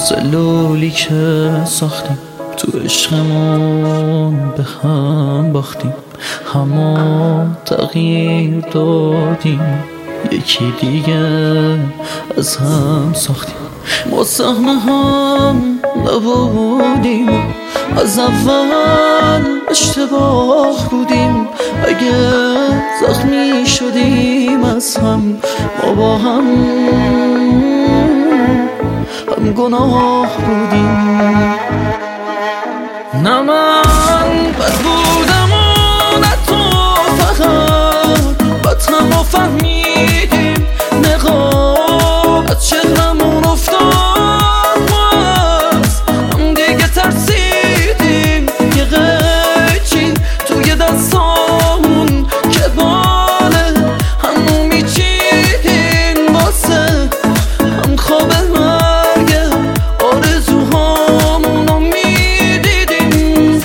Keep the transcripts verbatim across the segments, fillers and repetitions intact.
سلولی که ساختیم تو عشقمون به هم باختیم، همه تغییر دادیم، یکی دیگه از هم ساختیم. ما سهم هم نبودیم، از اول اشتباه بودیم. اگه زخمی شدیم از هم، ما با هم هم گناه بودیم. نه من بد بودم و نه تو، فقط بد هم رو فهمیدیم. نقاب از چهرمون افتاد، ما از هم دیگه ترسیدیم. یه قیچی توی دستامون که باله همو میچیدیم، واسه هم خواب مرگ آرزوهامونو میدیدیم.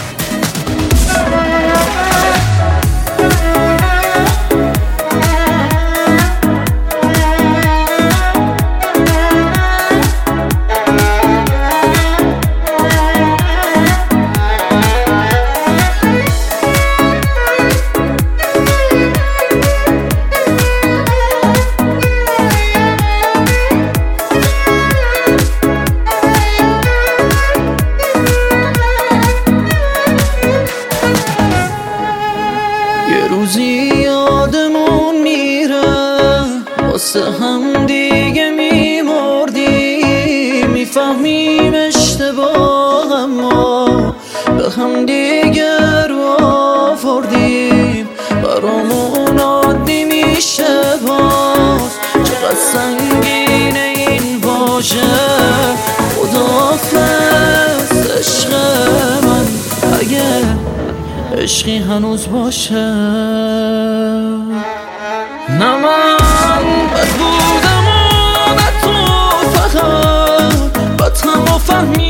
یه روزی یادمون میره، واسه هم دیگه میمردیم. میفهمیم اشتباه، اما به هم دیگه رو آوردیم. برامون عادی میشه باز، چقدر سنگینه این واژه. خداحافظ عشق من، اگه عشقی هنوز باشه. نه من بد بودم و نه تو، فقط بد هم رو فهمیدیم.